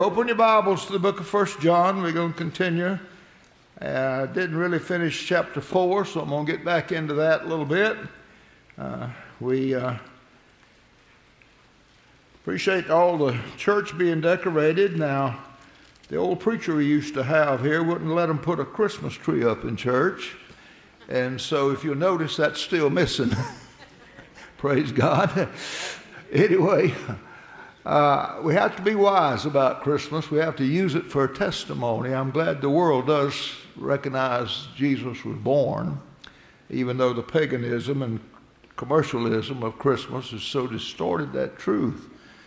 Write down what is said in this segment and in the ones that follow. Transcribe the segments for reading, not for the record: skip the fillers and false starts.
Open your Bibles to the book of 1 John. We're going to continue. Didn't really finish chapter 4, so I'm going to get back into that a little bit. We appreciate all the church being decorated. Now, the old preacher we used to have here wouldn't let them put a Christmas tree up in church. And so if you'll notice, that's still missing. Praise God. Anyway, we have to be wise about Christmas. We have to use it for a testimony. I'm glad the world does recognize Jesus was born, even though the paganism and commercialism of Christmas has so distorted that truth.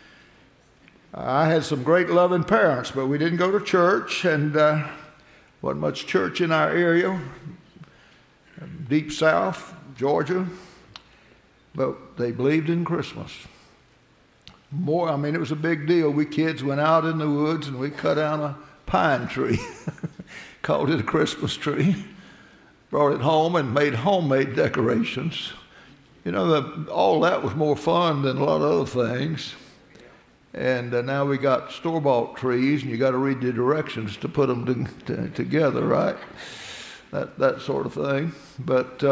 I had some great loving parents, but we didn't go to church, and wasn't much church in our area, deep south, Georgia, but they believed in Christmas. It was a big deal. We kids went out in the woods and we cut down a pine tree, called it a Christmas tree, brought it home and made homemade decorations. You know, all that was more fun than a lot of other things. And now we got store-bought trees, and you got to read the directions to put them together, right? That sort of thing. But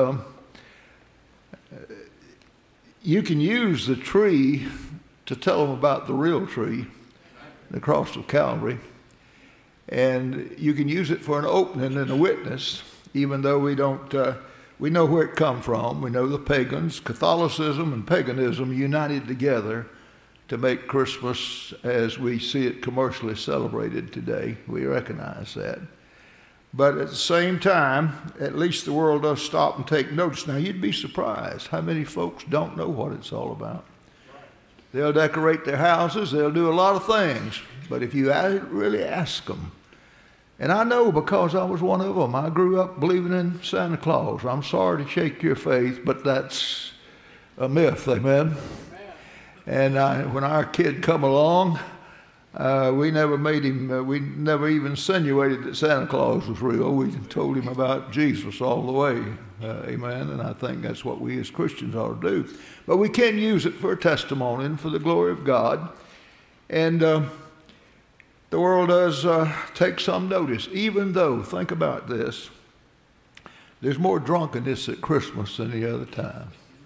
you can use the tree to tell them about the real tree, the cross of Calvary. And you can use it for an opening and a witness, even though we know where it come from. We know the pagans, Catholicism and paganism united together to make Christmas as we see it commercially celebrated today. We recognize that. But at the same time, at least the world does stop and take notice. Now, you'd be surprised how many folks don't know what it's all about. They'll decorate their houses, they'll do a lot of things, but if you really ask them, and I know because I was one of them, I grew up believing in Santa Claus. I'm sorry to shake your faith, but that's a myth, amen? And when our kid come along, we never even insinuated that Santa Claus was real. We told him about Jesus all the way, amen, and I think that's what we as Christians ought to do. But we can use it for a testimony and for the glory of God. And the world does take some notice, even though, think about this, there's more drunkenness at Christmas than any other time.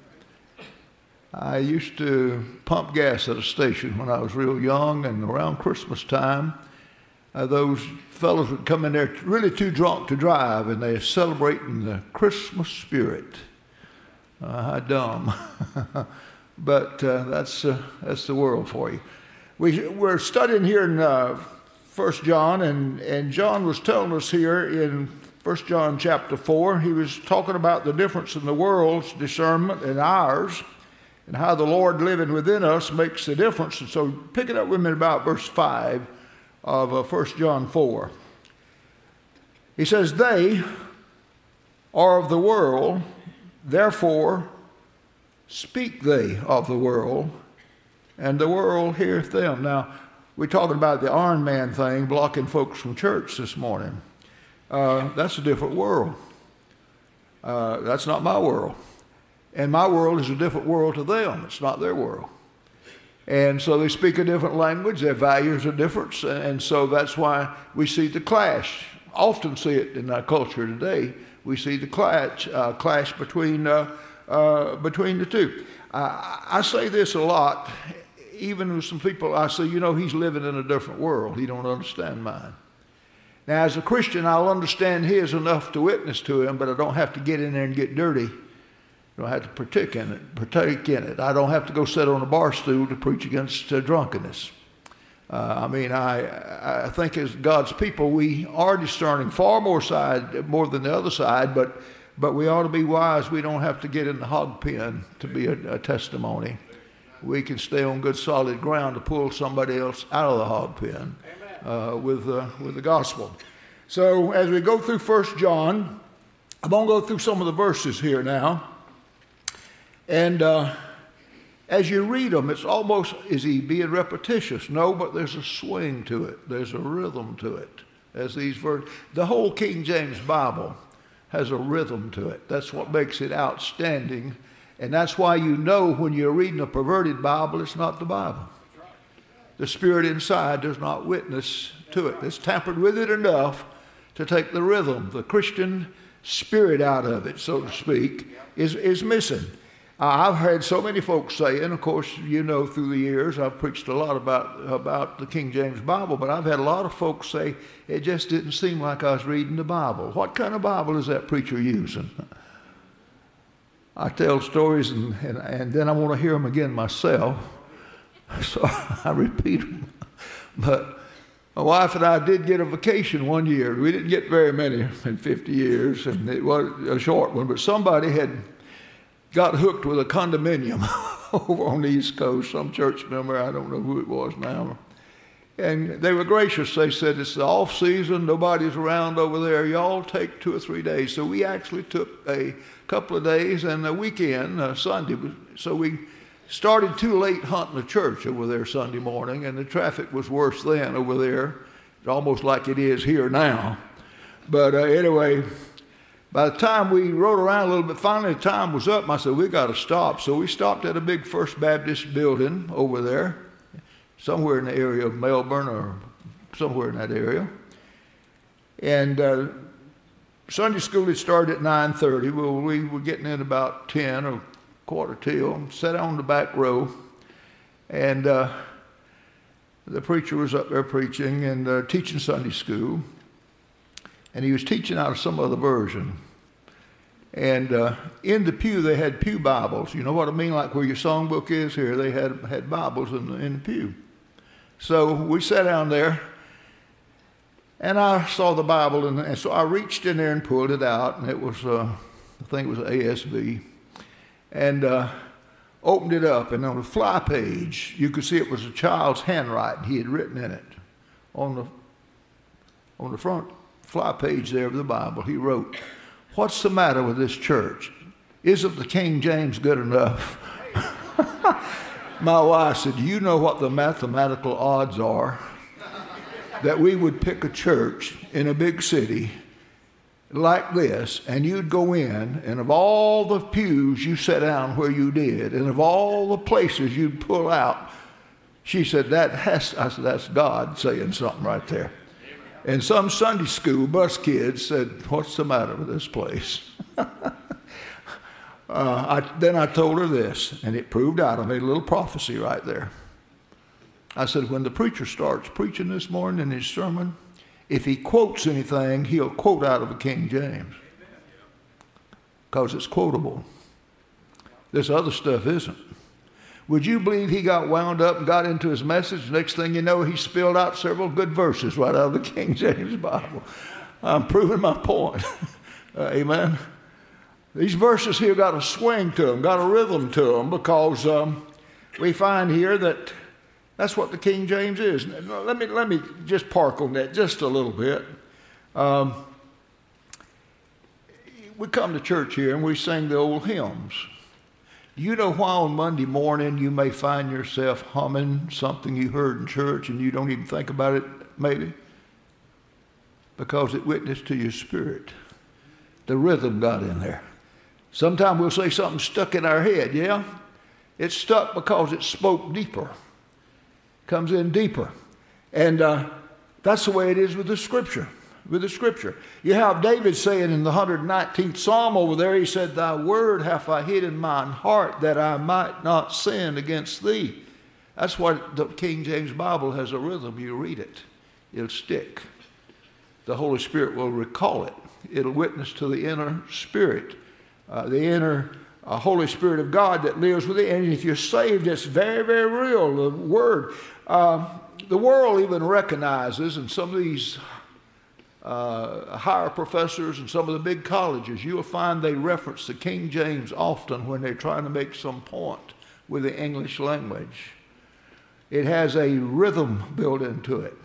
I used to pump gas at a station when I was real young, and around Christmas time, those fellows would come in there really too drunk to drive, and they're celebrating the Christmas spirit. How dumb. But that's the world for you. We're studying here in 1 John, and John was telling us here in 1 John chapter 4, he was talking about the difference in the world's discernment and ours, and how the Lord living within us makes the difference. And so pick it up with me about verse 5 of 1 John 4. He says, "They are of the world, therefore speak they of the world, and the world heareth them." Now, we're talking about the Iron Man thing, blocking folks from church this morning. That's a different world. That's not my world. And my world is a different world to them. It's not their world. And so they speak a different language. Their values are different. And so that's why we see the clash. Often see it in our culture today. We see the clash between the two. I say this a lot, even with some people. I say, he's living in a different world. He don't understand mine. Now, as a Christian, I'll understand his enough to witness to him, but I don't have to get in there and get dirty. I don't have to partake in it. I don't have to go sit on a bar stool to preach against drunkenness. I think as God's people, we are discerning far more than the other side, but we ought to be wise. We don't have to get in the hog pen to be a testimony. We can stay on good solid ground to pull somebody else out of the hog pen with the gospel. So as we go through 1 John, I'm going to go through some of the verses here now. And as you read them, it's almost, is he being repetitious? No, but there's a swing to it. There's a rhythm to it. As these verses, the whole King James Bible has a rhythm to it. That's what makes it outstanding. And that's why when you're reading a perverted Bible, it's not the Bible. the spirit inside does not witness to it. It's tampered with it enough to take the rhythm, the Christian spirit out of it, so to speak, is missing. I've heard so many folks say, and of course, you know, through the years, I've preached a lot about the King James Bible, but I've had a lot of folks say, it just didn't seem like I was reading the Bible. What kind of Bible is that preacher using? I tell stories, and then I want to hear them again myself, so I repeat them. But my wife and I did get a vacation one year. We didn't get very many in 50 years, and it was a short one, but somebody had got hooked with a condominium over on the East Coast, some church member, I don't know who it was now. And they were gracious. They said, it's the off season, nobody's around over there, y'all take 2 or 3 days. So we actually took a couple of days and a weekend, Sunday. So we started too late hunting the church over there Sunday morning, and the traffic was worse then over there. It's almost like it is here now. But anyway, by the time we rode around a little bit, finally the time was up, and I said, we got to stop. So we stopped at a big First Baptist building over there, somewhere in the area of Melbourne or somewhere in that area. And Sunday school had started at 9:30. Well, we were getting in about 10 or quarter till, sat on the back row, and the preacher was up there preaching and teaching Sunday school. And he was teaching out of some other version. And in the pew, they had pew Bibles. You know what I mean? Like where your songbook is here, they had Bibles in the pew. So we sat down there, and I saw the Bible, and so I reached in there and pulled it out, and it was, I think it was ASB, and opened it up, and on the fly page, you could see it was a child's handwriting. He had written in it on the front fly page there of the Bible. He wrote, "What's the matter with this church? Isn't the King James good enough?" My wife said, "Do you know what the mathematical odds are that we would pick a church in a big city like this, and you'd go in, and of all the pews you sat down where you did, and of all the places you'd pull out?" She said, I said, "That's God saying something right there." And some Sunday school bus kids said, "What's the matter with this place?" Then I told her this, and it proved out. I made a little prophecy right there. I said, when the preacher starts preaching this morning in his sermon, if he quotes anything, he'll quote out of the King James, because it's quotable. This other stuff isn't. Would you believe he got wound up and got into his message? Next thing you know, he spilled out several good verses right out of the King James Bible. I'm proving my point. Amen. These verses here got a swing to them, got a rhythm to them, because we find here that that's what the King James is. Let me just park on that just a little bit. We come to church here and we sing the old hymns. Do you know why on Monday morning you may find yourself humming something you heard in church and you don't even think about it, maybe? Because it witnessed to your spirit. The rhythm got in there. Sometimes we'll say something stuck in our head, yeah? It's stuck because it spoke deeper. Comes in deeper. And that's the way it is with the Scripture. With the Scripture. You have David saying in the 119th Psalm over there, he said, "Thy word have I hid in mine heart, that I might not sin against thee." That's what the King James Bible has a rhythm. You read it, it'll stick. The Holy Spirit will recall it. It'll witness to the inner spirit, the inner Holy Spirit of God that lives within. And if you're saved, it's very, very real. The word, the world even recognizes, and some of these higher professors and some of the big colleges, you'll find they reference the King James often when they're trying to make some point with the English language. It has a rhythm built into it.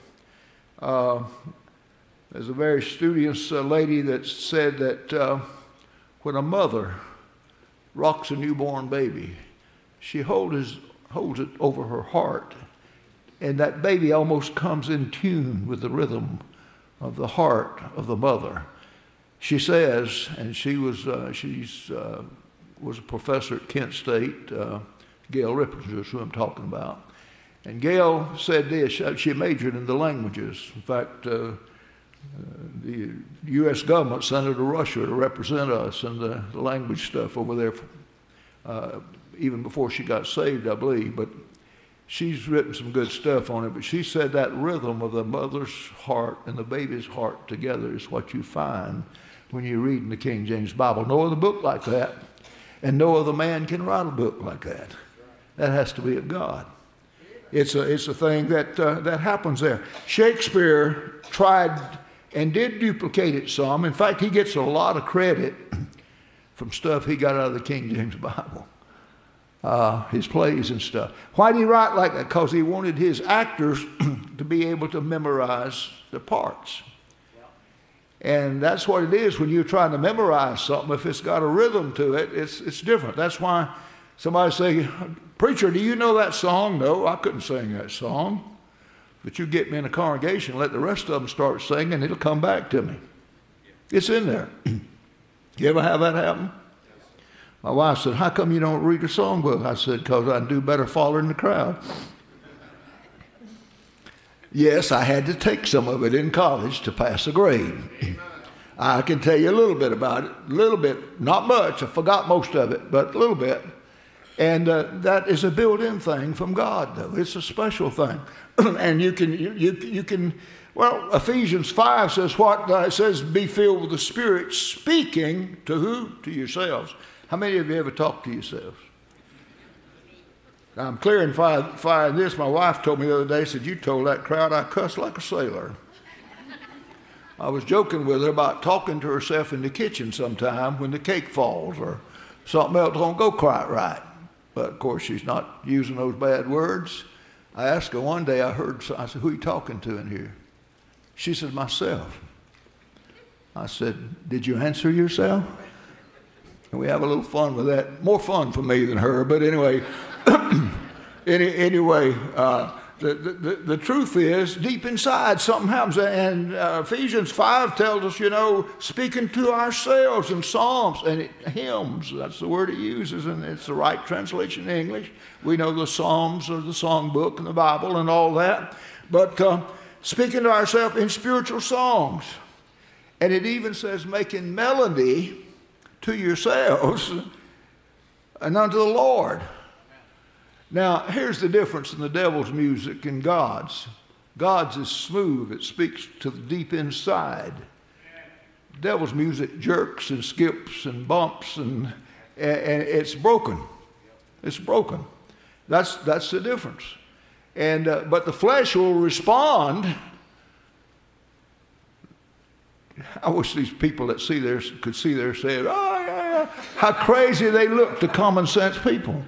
There's a very studious lady that said that when a mother rocks a newborn baby, she holds it over her heart, and that baby almost comes in tune with the rhythm of the heart of the mother. She says, and she was a professor at Kent State, Gail Ripplinger is who I'm talking about, And Gail said this, she majored in the languages. In fact, the U.S. government sent her to Russia to represent us in the language stuff over there, even before she got saved, I believe. But she's written some good stuff on it. But she said that rhythm of the mother's heart and the baby's heart together is what you find when you read in the King James Bible. No other book like that, and no other man can write a book like that. That has to be of God. It's a thing that happens there. Shakespeare tried and did duplicate it some. In fact, he gets a lot of credit from stuff he got out of the King James Bible, his plays and stuff. Why did he write like that? Because he wanted his actors to be able to memorize the parts. And that's what it is when you're trying to memorize something. If it's got a rhythm to it, it's different. That's why somebody say, "Preacher, do you know that song?" No, I couldn't sing that song. But you get me in a congregation, let the rest of them start singing, it'll come back to me. It's in there. You ever have that happen? My wife said, "How come you don't read a songbook?" I said, "Because I do better following the crowd." Yes, I had to take some of it in college to pass a grade. I can tell you a little bit about it, a little bit, not much. I forgot most of it, but a little bit. And that is a built-in thing from God, though. It's a special thing. And you can, well, Ephesians 5 says what? It says, be filled with the Spirit, speaking to who? To yourselves. How many of you ever talk to yourselves? Now, I'm clarifying this. My wife told me the other day, said, "You told that crowd I cuss like a sailor." I was joking with her about talking to herself in the kitchen sometime when the cake falls or something else don't go quite right. But, of course, she's not using those bad words. I asked her one day, I said, "Who are you talking to in here?" She said, "Myself." I said, "Did you answer yourself?" And we have a little fun with that. More fun for me than her, but anyway. The truth is, deep inside, something happens. And Ephesians 5 tells us, speaking to ourselves in psalms and hymns. That's the word it uses, and it's the right translation in English. We know the Psalms or the songbook and the Bible and all that. But speaking to ourselves in spiritual songs. And it even says making melody to yourselves and unto the Lord. Now, here's the difference in the devil's music and God's. God's is smooth. It speaks to the deep inside. Devil's music jerks and skips and bumps, and it's broken. It's broken. That's the difference. And but the flesh will respond. I wish these people that could see their saying, "Oh, yeah. How crazy they look to common sense people.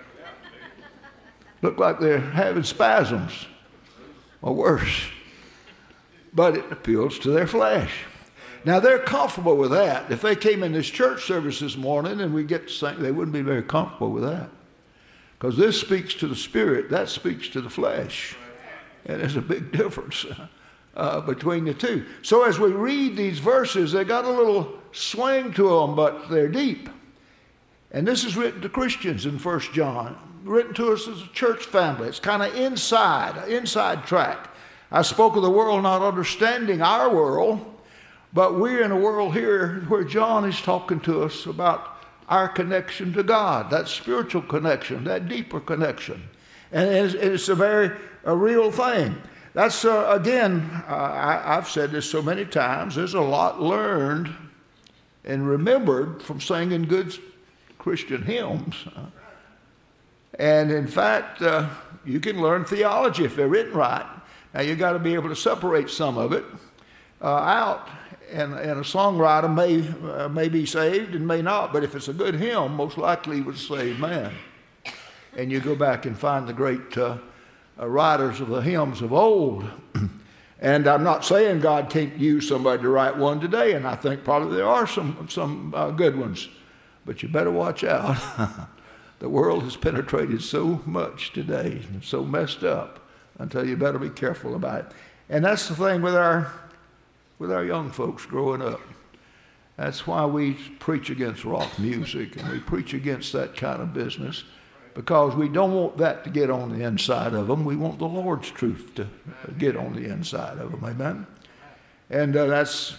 Look like they're having spasms or worse." But it appeals to their flesh. Now, they're comfortable with that. If they came in this church service this morning and we get to sing, they wouldn't be very comfortable with that. Because this speaks to the spirit, that speaks to the flesh. And there's a big difference between the two. So as we read these verses, they got a little swing to them, but they're deep. And this is written to Christians in 1 John. Written to us as a church family. It's kind of inside track. I spoke of the world not understanding our world, but we're in a world here where John is talking to us about our connection to God, that spiritual connection, that deeper connection. And it's a real thing. That's, I've said this so many times, there's a lot learned and remembered from singing good Christian hymns. And in fact, you can learn theology if they're written right. Now, you've got to be able to separate some of it out. And a songwriter may be saved and may not. But if it's a good hymn, most likely he was a saved man. And you go back and find the great writers of the hymns of old. And I'm not saying God can't use somebody to write one today. And I think probably there are some good ones. But you better watch out. The world has penetrated so much today and so messed up until you better be careful about it. And that's the thing with our young folks growing up. That's why we preach against rock music and we preach against that kind of business, because we don't want that to get on the inside of them. We want the Lord's truth to get on the inside of them. Amen? And that's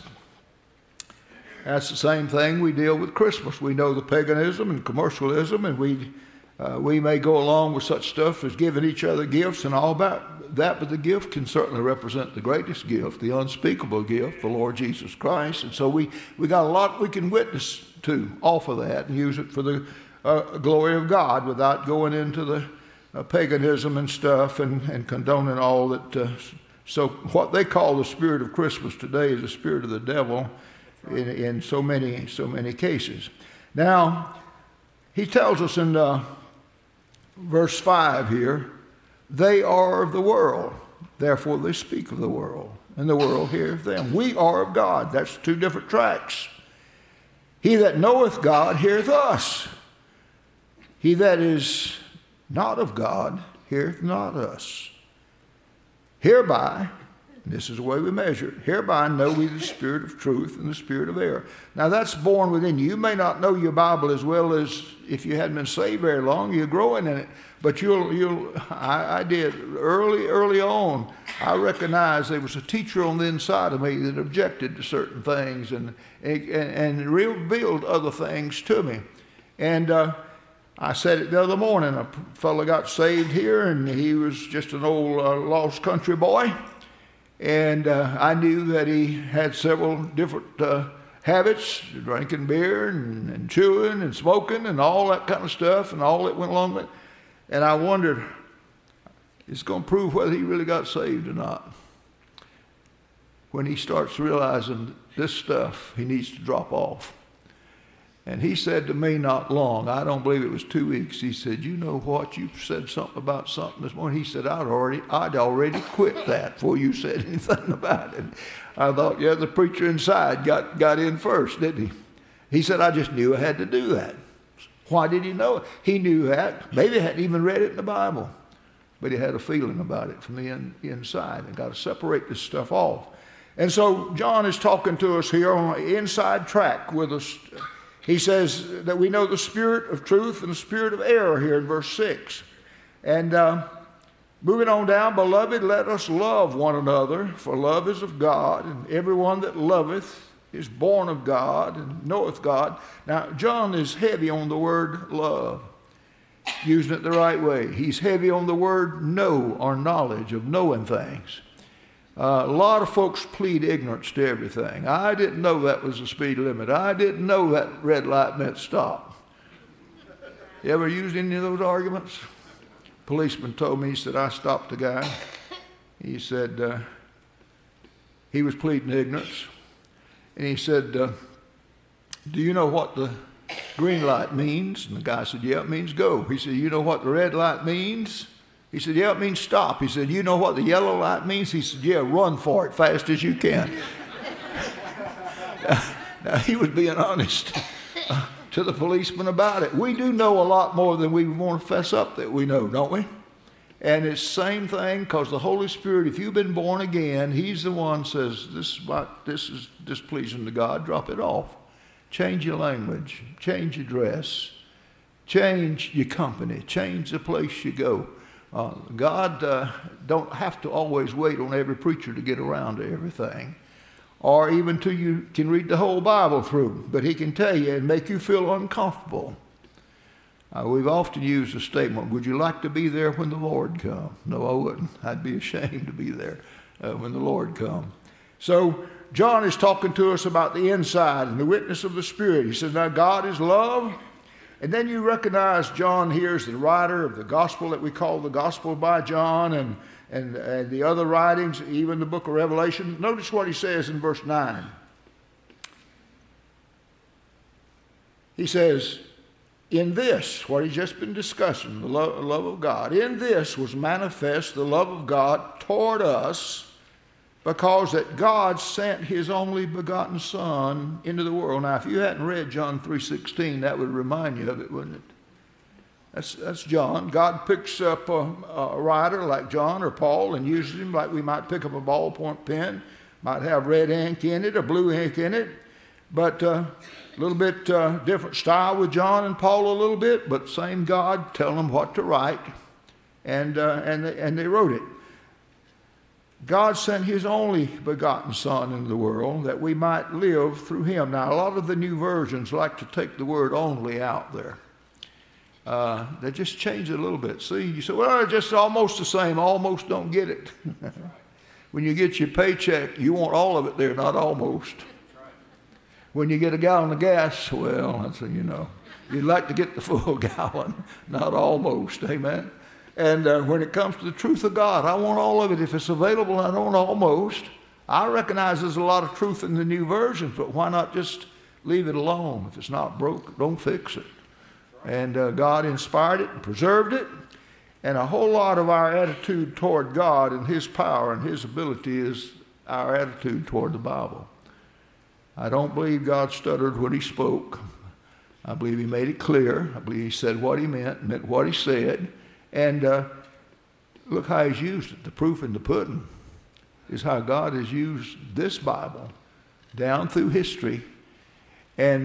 the same thing we deal with Christmas. We know the paganism and commercialism, and we may go along with such stuff as giving each other gifts and all about that, but the gift can certainly represent the greatest gift, the unspeakable gift, the Lord Jesus Christ. And so we got a lot we can witness to off of that and use it for the glory of God without going into the paganism and stuff and condoning all that. So what they call the spirit of Christmas today is the spirit of the devil in so many cases. Now, he tells us in verse 5 here, they are of the world, therefore they speak of the world, and the world heareth them. We are of God. That's two different tracks. He that knoweth God heareth us. He that is not of God heareth not us. Hereby, and this is the way we measure it, hereby know we the spirit of truth and the spirit of error. Now that's born within you. You may not know your Bible as well as if you hadn't been saved very long. You're growing in it. But I did early on. I recognized there was a teacher on the inside of me that objected to certain things and revealed other things to me. And I said it the other morning. A fellow got saved here, and he was just an old lost country boy. And I knew that he had several different habits, drinking beer and chewing and smoking and all that kind of stuff and all that went along with it. And I wondered, it's going to prove whether he really got saved or not. When he starts realizing this stuff, he needs to drop off. And he said to me not long, I don't believe it was 2 weeks, he said, you know what, you said something about something this morning. He said, I'd already quit that before you said anything about it. I thought, yeah, the preacher inside got in first, didn't he? He said, I just knew I had to do that. Why did he know it? He knew that. Maybe he hadn't even read it in the Bible. But he had a feeling about it from the inside. And got to separate this stuff off. And so John is talking to us here on the inside track with us. He says that we know the spirit of truth and the spirit of error here in verse 6. And moving on down, beloved, let us love one another, for love is of God, and everyone that loveth is born of God and knoweth God. Now, John is heavy on the word love, using it the right way. He's heavy on the word know or knowledge of knowing things. A lot of folks plead ignorance to everything. I didn't know that was the speed limit. I didn't know that red light meant stop. You ever used any of those arguments? Policeman told me, he said, I stopped a guy. He said, he was pleading ignorance. And he said, do you know what the green light means? And the guy said, yeah, it means go. He said, you know what the red light means? He said, yeah, it means stop. He said, you know what the yellow light means? He said, yeah, run for it fast as you can. Now, he was being honest to the policeman about it. We do know a lot more than we want to fess up that we know, don't we? And it's the same thing, because the Holy Spirit, if you've been born again, he's the one who says, this is displeasing to God, drop it off. Change your language, change your dress, change your company, change the place you go. God don't have to always wait on every preacher to get around to everything, or even till you can read the whole Bible through, but he can tell you and make you feel uncomfortable. We've often used the statement, would you like to be there when the Lord comes? No, I wouldn't. I'd be ashamed to be there when the Lord comes. So John is talking to us about the inside and the witness of the Spirit. He says, now God is love. And then you recognize John here as the writer of the gospel that we call the Gospel by John and the other writings, even the book of Revelation. Notice what he says in verse 9. He says, in this, what he's just been discussing, the love of God, in this was manifest the love of God toward us, because that God sent his only begotten Son into the world. Now, if you hadn't read John 3:16, that would remind you of it, wouldn't it? That's John. God picks up a writer like John or Paul and uses him like we might pick up a ballpoint pen, might have red ink in it or blue ink in it. But a little bit different style with John and Paul a little bit, but same God telling them what to write, and they wrote it. God sent his only begotten Son into the world that we might live through him. Now, a lot of the new versions like to take the word only out there. They just change it a little bit. See, you say, well, it's just almost the same. Almost don't get it. When you get your paycheck, you want all of it there, not almost. When you get a gallon of gas, well, that's, you'd like to get the full gallon, not almost. Amen. And when it comes to the truth of God, I want all of it. If it's available, I don't almost. I recognize there's a lot of truth in the new versions, but why not just leave it alone? If it's not broke, don't fix it. And God inspired it and preserved it. And a whole lot of our attitude toward God and his power and his ability is our attitude toward the Bible. I don't believe God stuttered when he spoke. I believe he made it clear. I believe he said what he meant what he said. And look how he's used it. The proof in the pudding is how God has used this Bible down through history. And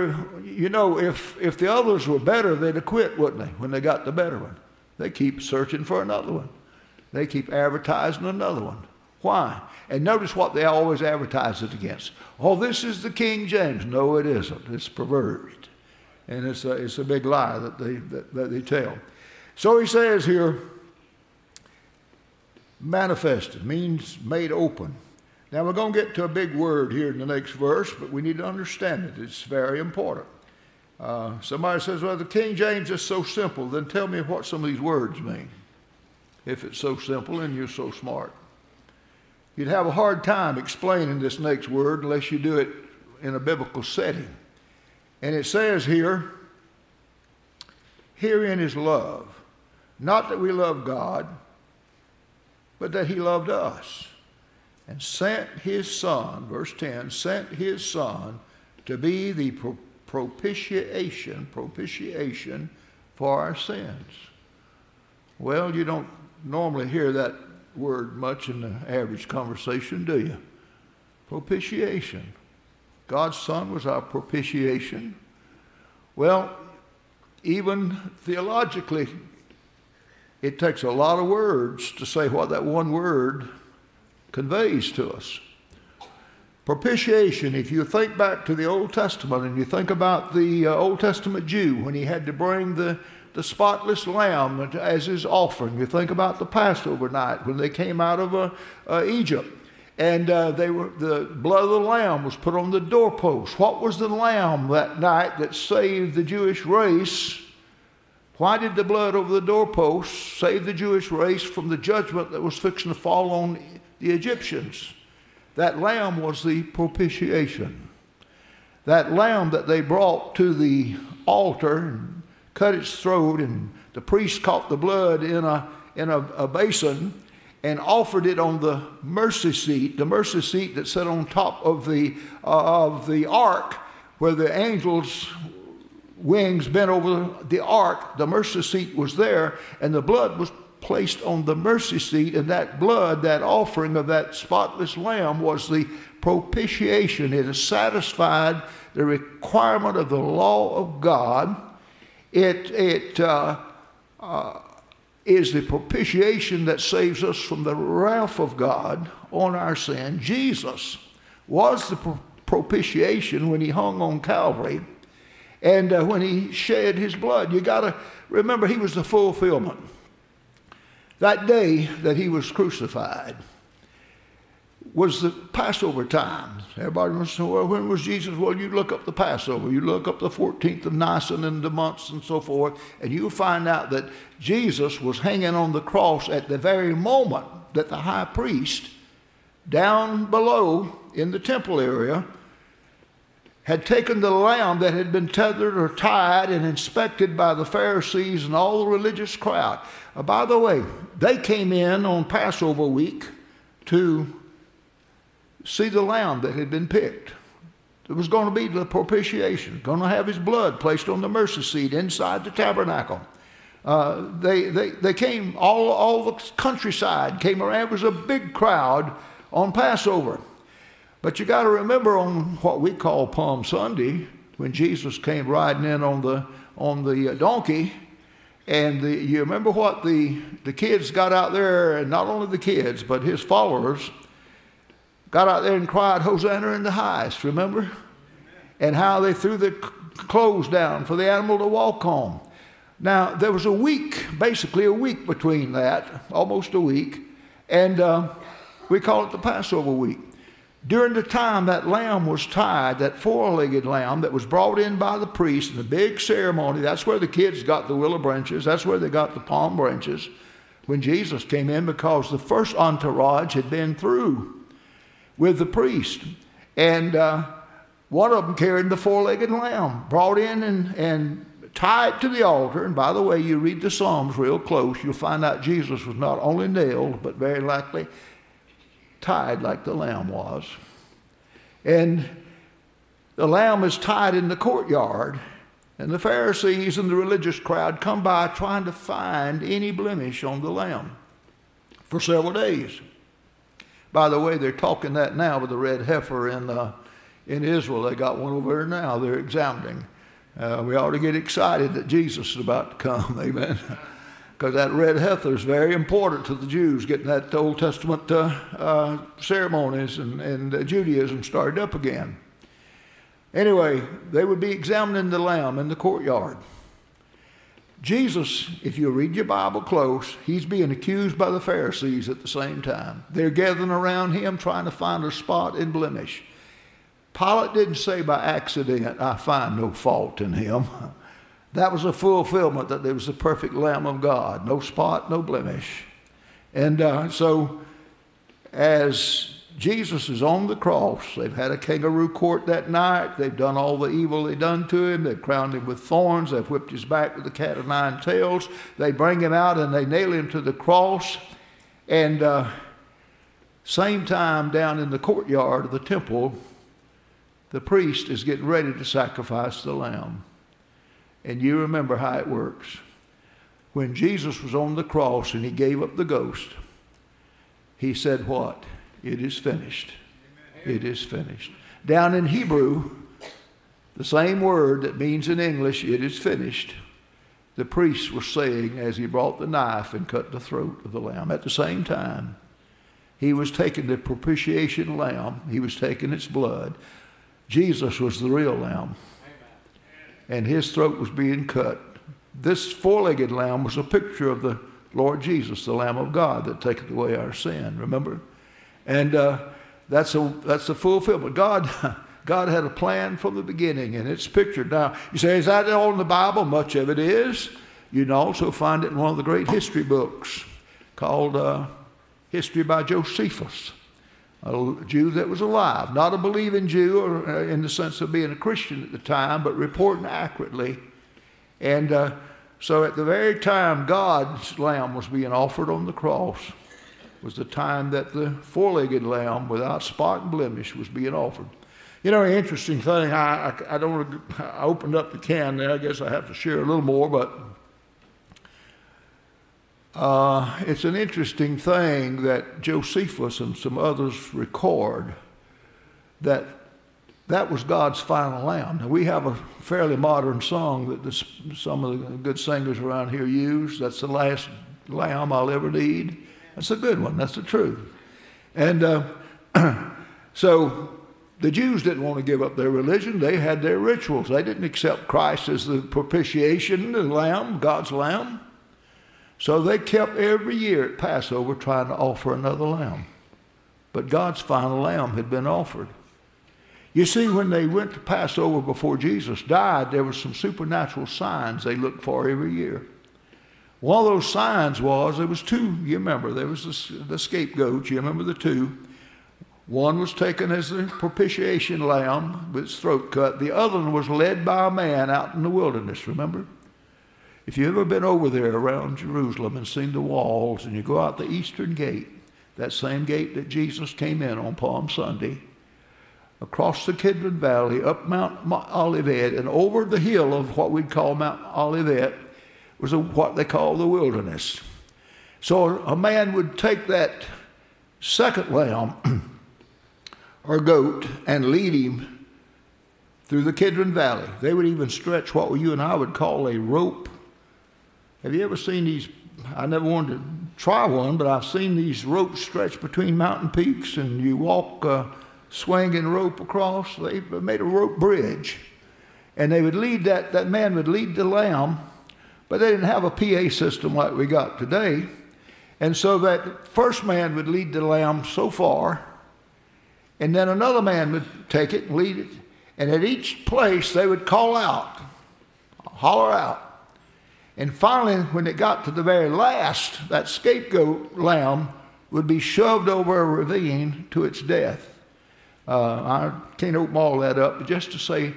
if the others were better, they'd have quit, wouldn't they, when they got the better one? They keep searching for another one. They keep advertising another one. Why? And notice what they always advertise it against. Oh, this is the King James. No, it isn't. It's perverted. And it's a big lie that they tell. So he says here, manifested means made open. Now we're going to get to a big word here in the next verse, but we need to understand it. It's very important. Somebody says, well, the King James is so simple. Then tell me what some of these words mean. If it's so simple and you're so smart. You'd have a hard time explaining this next word unless you do it in a biblical setting. And it says here, herein is love. Not that we love God, but that he loved us and sent his Son, verse 10, sent his Son to be the propitiation for our sins. Well, you don't normally hear that word much in the average conversation, do you? Propitiation. God's Son was our propitiation. Well, even theologically, it takes a lot of words to say what that one word conveys to us. Propitiation, if you think back to the Old Testament and you think about the Old Testament Jew when he had to bring the spotless lamb as his offering. You think about the Passover night when they came out of Egypt. And the blood of the lamb was put on the doorpost. What was the lamb that night that saved the Jewish race? Why did the blood over the doorpost save the Jewish race from the judgment that was fixing to fall on the Egyptians? That lamb was the propitiation. That lamb that they brought to the altar and cut its throat, and the priest caught the blood in a basin and offered it on the mercy seat that sat on top of the ark, where the angels' wings bent over the ark. The mercy seat was there, and the blood was placed on the mercy seat, and that blood, that offering of that spotless lamb, was the propitiation. It has satisfied the requirement of the law of God. It is the propitiation that saves us from the wrath of God on our sin. Jesus was the propitiation when he hung on Calvary and when he shed his blood. You got to remember, he was the fulfillment. That day that he was crucified was the Passover time. Everybody wants to know, well, when was Jesus? Well, you look up the Passover. You look up the 14th of Nisan and the months and so forth, and you'll find out that Jesus was hanging on the cross at the very moment that the high priest down below in the temple area had taken the lamb that had been tethered or tied and inspected by the Pharisees and all the religious crowd. By the way, they came in on Passover week to see the lamb that had been picked. It was going to be the propitiation, going to have his blood placed on the mercy seat inside the tabernacle. They came, all the countryside came around. It was a big crowd on Passover. But you got to remember on what we call Palm Sunday, when Jesus came riding in on the donkey, and you remember what the kids got out there, and not only the kids, but his followers got out there and cried, "Hosanna in the highest," remember? And how they threw the clothes down for the animal to walk on. Now, there was a week, basically a week between that, almost a week, and we call it the Passover week. During the time that lamb was tied, that four-legged lamb that was brought in by the priest in the big ceremony, that's where the kids got the willow branches, that's where they got the palm branches when Jesus came in, because the first entourage had been through with the priest. And one of them carried the four-legged lamb, brought in and tied to the altar. And by the way, you read the Psalms real close, you'll find out Jesus was not only nailed, but very likely tied like the lamb was. And the lamb is tied in the courtyard, and the Pharisees and the religious crowd come by trying to find any blemish on the lamb for several days. By the way, they're talking that now with the red heifer in Israel. They got one over there now they're examining. We ought to get excited that Jesus is about to come, amen. Because that red heifer is very important to the Jews, getting that Old Testament ceremonies and Judaism started up again. Anyway, they would be examining the lamb in the courtyard. Jesus, if you read your Bible close, he's being accused by the Pharisees at the same time. They're gathering around him trying to find a spot in blemish. Pilate didn't say by accident, "I find no fault in him." That was a fulfillment that there was the perfect Lamb of God, no spot, no blemish. And so as Jesus is on the cross, they've had a kangaroo court that night. They've done all the evil they've done to him. They've crowned him with thorns. They've whipped his back with the cat of nine tails. They bring him out and they nail him to the cross. And same time down in the courtyard of the temple, the priest is getting ready to sacrifice the lamb. And you remember how it works. When Jesus was on the cross and he gave up the ghost, he said what? It is finished. Amen. It is finished. Down in Hebrew, the same word that means in English, it is finished, the priest was saying as he brought the knife and cut the throat of the lamb. At the same time, he was taking the propitiation lamb. He was taking its blood. Jesus was the real lamb. And his throat was being cut. This four-legged lamb was a picture of the Lord Jesus, the Lamb of God that taketh away our sin, remember? And that's a fulfillment. God had a plan from the beginning, and it's pictured. Now, you say, is that all in the Bible? Much of it is. You can also find it in one of the great history books called History by Josephus, a Jew that was alive, not a believing Jew or in the sense of being a Christian at the time, but reporting accurately. And so at the very time God's lamb was being offered on the cross was the time that the four-legged lamb without spot and blemish was being offered. You know, an interesting thing, I opened up the can there. I guess I have to share a little more, but it's an interesting thing that Josephus and some others record that was God's final lamb. Now, we have a fairly modern song that some of the good singers around here use. That's the last lamb I'll ever need. That's a good one. That's the truth. And so the Jews didn't want to give up their religion. They had their rituals. They didn't accept Christ as the propitiation, the lamb, God's lamb. So they kept every year at Passover trying to offer another lamb. But God's final lamb had been offered. You see, when they went to Passover before Jesus died, there were some supernatural signs they looked for every year. One of those signs was, there was two, you remember, there was the scapegoat, you remember the two. One was taken as the propitiation lamb with its throat cut. The other one was led by a man out in the wilderness, remember? If you've ever been over there around Jerusalem and seen the walls, and you go out the eastern gate, that same gate that Jesus came in on Palm Sunday, across the Kidron Valley, up Mount Olivet, and over the hill of what we'd call Mount Olivet, was what they call the wilderness. So a man would take that second lamb, or goat and lead him through the Kidron Valley. They would even stretch what you and I would call a rope. Have you ever seen these? I never wanted to try one, but I've seen these ropes stretched between mountain peaks, and you walk swinging rope across. They made a rope bridge, and they would lead that man would lead the lamb, but they didn't have a PA system like we got today. And so that first man would lead the lamb so far, and then another man would take it and lead it. And at each place, they would call out, holler out. And finally, when it got to the very last, that scapegoat lamb would be shoved over a ravine to its death. I can't open all that up, but just to say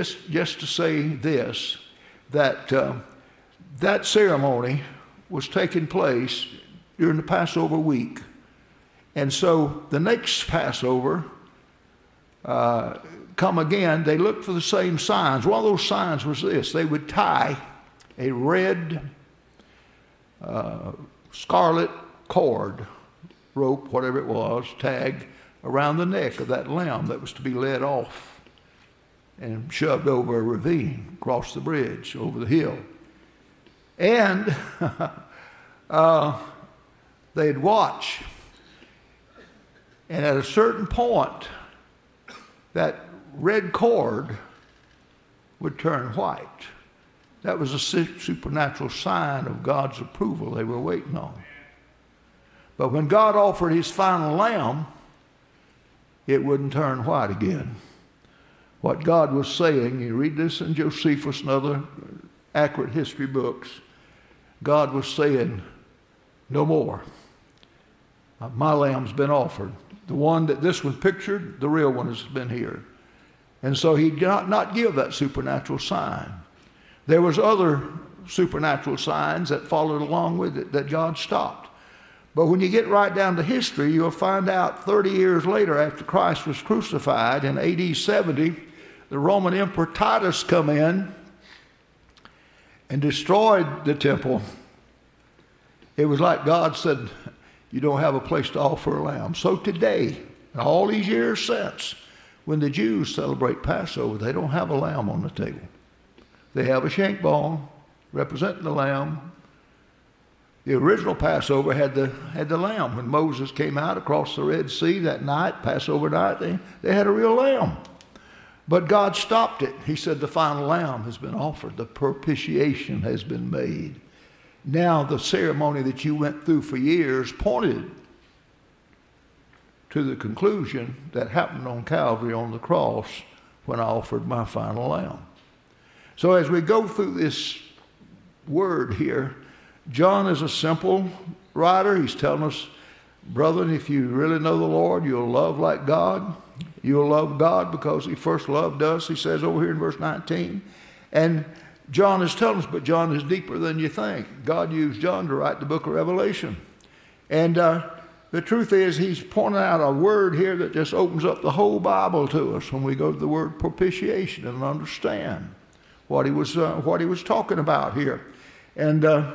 this, that that ceremony was taking place during the Passover week. And so the next Passover, come again, they looked for the same signs. One of those signs was this: they would tie a red scarlet cord, rope, whatever it was, tag around the neck of that lamb that was to be led off and shoved over a ravine, across the bridge, over the hill. And they'd watch. And at a certain point, that red cord would turn white. That was a supernatural sign of God's approval they were waiting on. But when God offered his final lamb, it wouldn't turn white again. What God was saying, you read this in Josephus and other accurate history books, God was saying, no more. My lamb's been offered. The one that this was pictured, the real one has been here. And so he did not give that supernatural sign. There was other supernatural signs that followed along with it that God stopped. But when you get right down to history, you'll find out 30 years later, after Christ was crucified in AD 70, the Roman Emperor Titus come in and destroyed the temple. It was like God said, you don't have a place to offer a lamb. So today, and all these years since, when the Jews celebrate Passover, they don't have a lamb on the table. They have a shank bone representing the lamb. The original Passover had the lamb. When Moses came out across the Red Sea that night, Passover night, they had a real lamb. But God stopped it. He said the final lamb has been offered. The propitiation has been made. Now the ceremony that you went through for years pointed to the conclusion that happened on Calvary on the cross when I offered my final lamb. So as we go through this word here, John is a simple writer. He's telling us, brethren, if you really know the Lord, you'll love like God. You'll love God because he first loved us, he says over here in verse 19. And John is telling us, but John is deeper than you think. God used John to write the book of Revelation. And the truth is, he's pointing out a word here that just opens up the whole Bible to us when we go to the word propitiation and understand what he was talking about here. And I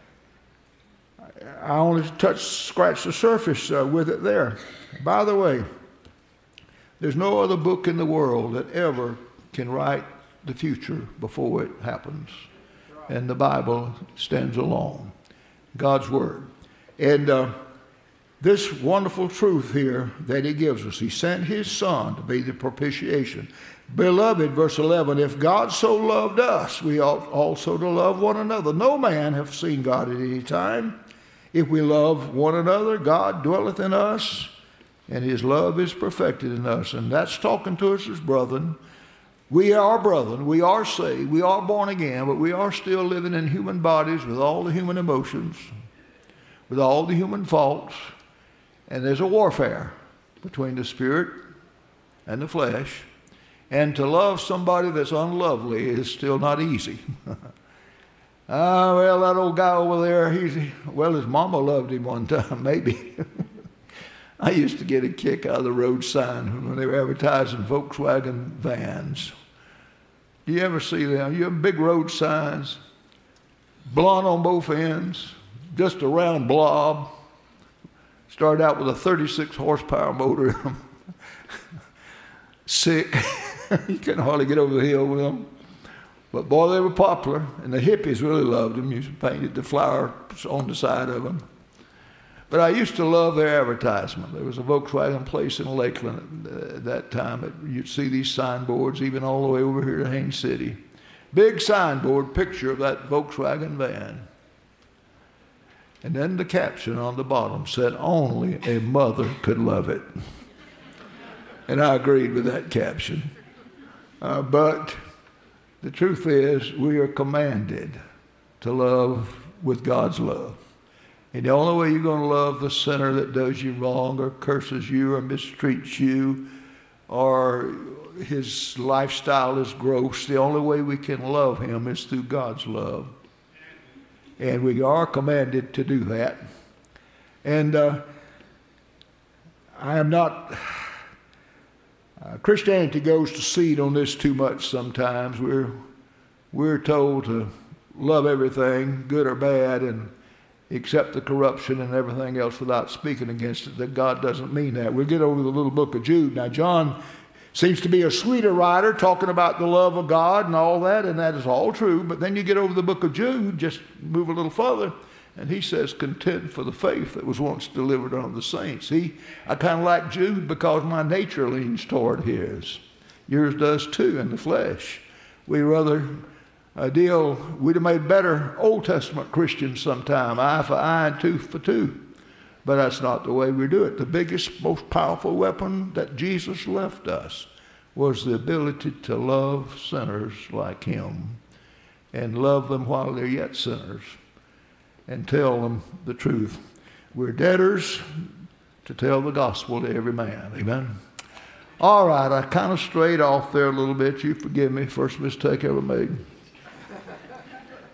only scratched the surface with it there. By the way, there's no other book in the world that ever can write the future before it happens. And the Bible stands alone. God's Word. And this wonderful truth here that he gives us, he sent his Son to be the propitiation. Beloved, verse 11, if God so loved us, we ought also to love one another. No man hath seen God at any time. If we love one another, God dwelleth in us, and his love is perfected in us. And that's talking to us as brethren. We are brethren. We are saved. We are born again, but we are still living in human bodies with all the human emotions, with all the human faults. And there's a warfare between the spirit and the flesh. And to love somebody that's unlovely is still not easy. Well, that old guy over there, his mama loved him one time, maybe. I used to get a kick out of the road sign when they were advertising Volkswagen vans. Do you ever see them? You have big road signs, blonde on both ends, just a round blob. Started out with a 36 horsepower motor. sick. You couldn't hardly get over the hill with them. But boy, they were popular, and the hippies really loved them. You painted the flowers on the side of them. But I used to love their advertisement. There was a Volkswagen place in Lakeland at that time. You'd see these signboards even all the way over here to Haines City. Big signboard picture of that Volkswagen van. And then the caption on the bottom said, "Only a mother could love it." And I agreed with that caption. But the truth is, we are commanded to love with God's love. And the only way you're going to love the sinner that does you wrong or curses you or mistreats you or his lifestyle is gross, the only way we can love him is through God's love. And we are commanded to do that. And I am not... Christianity goes to seed on this too much sometimes. We're told to love everything, good or bad, and accept the corruption and everything else without speaking against it, that God doesn't mean that. We'll get over the little book of Jude. Now, John seems to be a sweeter writer, talking about the love of God and all that, and that is all true. But then you get over the book of Jude, just move a little further, and he says, "Contend for the faith that was once delivered unto the saints." I kind of like Jude because my nature leans toward his. Yours does too in the flesh. We rather we'd have made better Old Testament Christians sometime, eye for eye and tooth for tooth. But that's not the way we do it. The biggest, most powerful weapon that Jesus left us was the ability to love sinners like him and love them while they're yet sinners and tell them the truth. We're debtors to tell the gospel to every man. Amen? All right, I kind of strayed off there a little bit. You forgive me. First mistake I ever made.